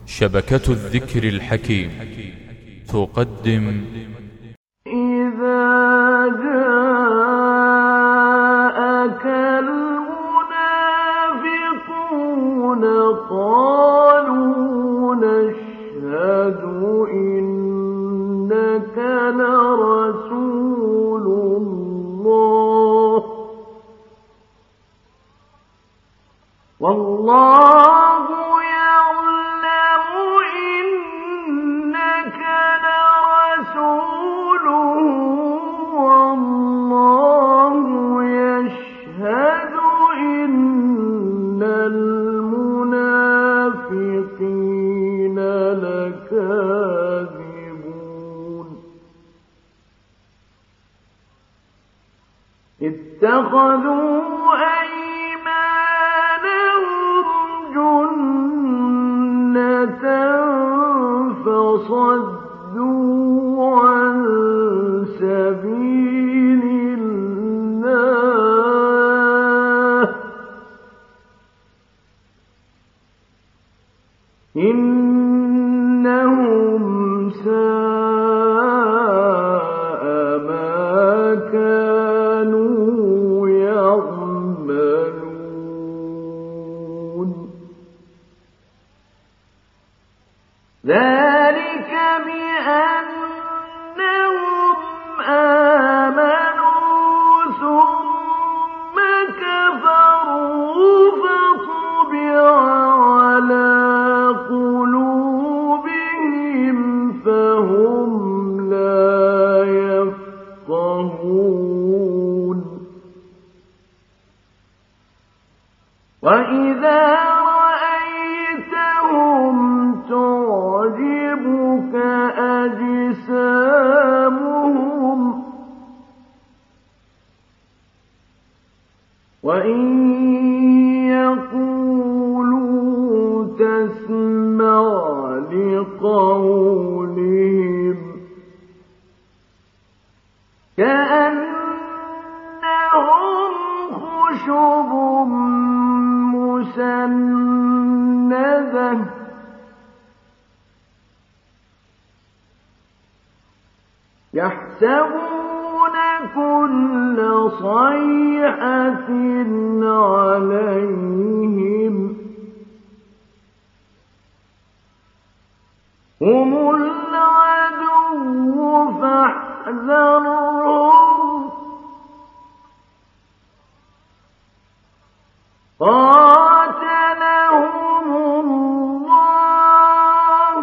شبكة الذكر الحكيم تقدم إذا جاءك المنافقون قالوا نشهد إنك لرسول الله والله يعلم إنك لرسوله والله يشهد إن المنافقين لكاذبون اتخذوا جنة فصدوا عن سبيل الله إنهم ساء ما كانوا يعملون ذلك بأنهم آمنوا ثم كفروا فطبع على قلوبهم فهم لا يفقهون وإذا رأيتهم تعجبك أجسامهم وإن يقولوا تسمع لقولهم كأنهم خشب مسندة يحسبون كل صيحة عليهم هم العدو فاحذرهم قاتلهم الله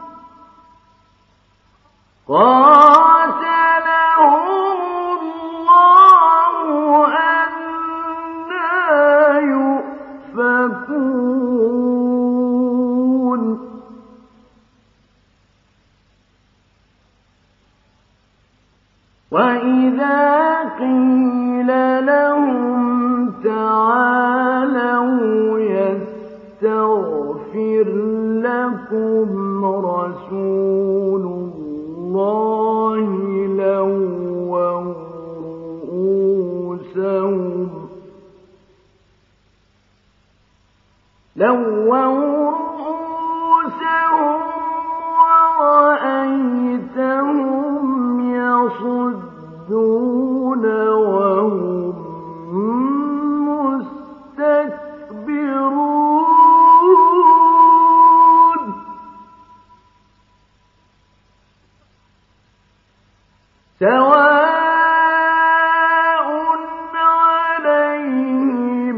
أنى يؤفكون وإذا قيل لهم تعالوا يستغفر لكم رسول الله لووا رؤوسهم ورأيتهم يصدون وهم مستكبرون سواء عليهم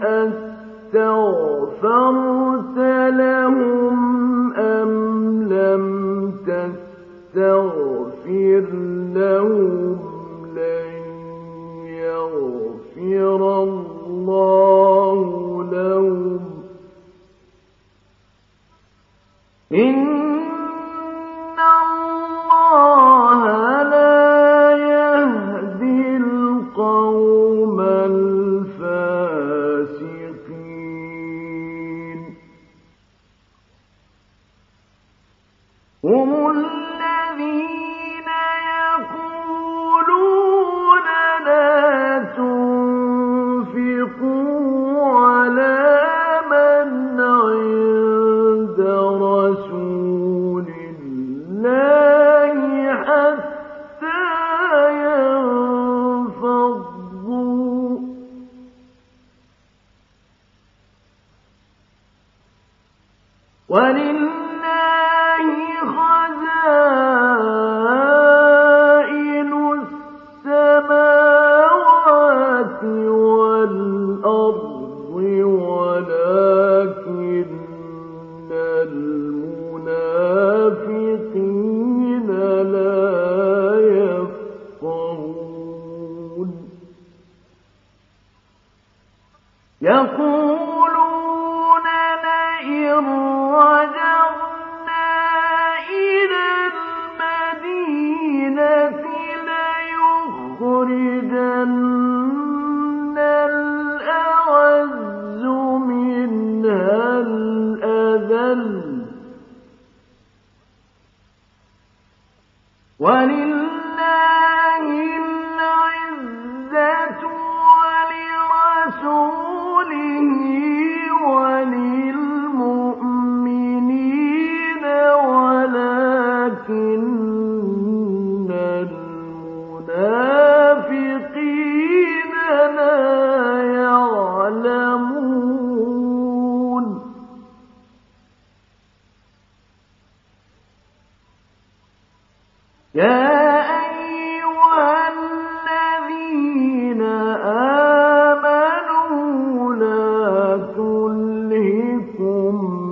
أستغفرت لهم أم لم تستغفر لهم لن يغفر الله لهم إن الله لا يهدي القوم الفاسقين هم الذين يقولون لا تنفقوا على من عند رسول ولله خزائن السماوات والأرض ولكن المنافقين لا يفقهون يقولون لئن رجعنا إلى المدينة ليخرجن الأعز منها الأذل ولله العزة ولرسوله وللمؤمنين ولكن المنافقين لا يعلمون يا أيها الذين آمنوا لا تلهكم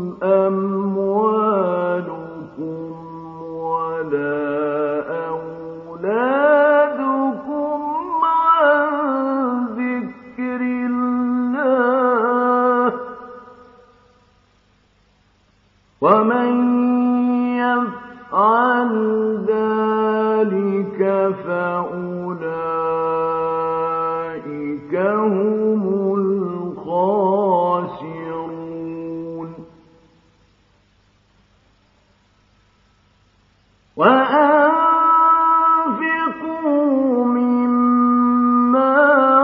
أموالكم ولا أولادكم عن ذكر الله ومن يفعل ذلك فأولئك هم الخاسرون وأنفقوا مما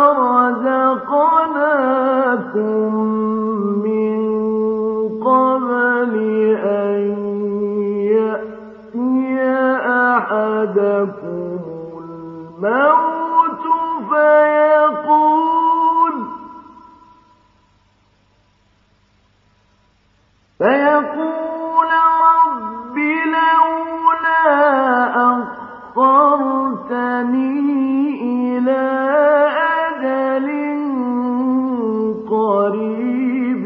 رزقناكم من قبل أن يأتي أحدكم الموت فيقول رب لولا أخرتني إلى أجل قريب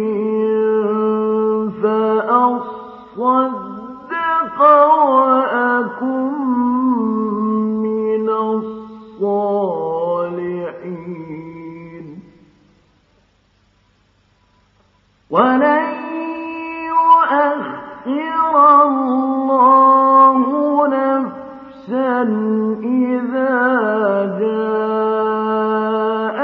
فأصدق وأكن من الصالحين ولن يؤخر الله نفسا إذا جاء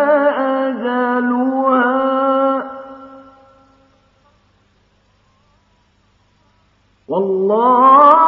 أجلها والله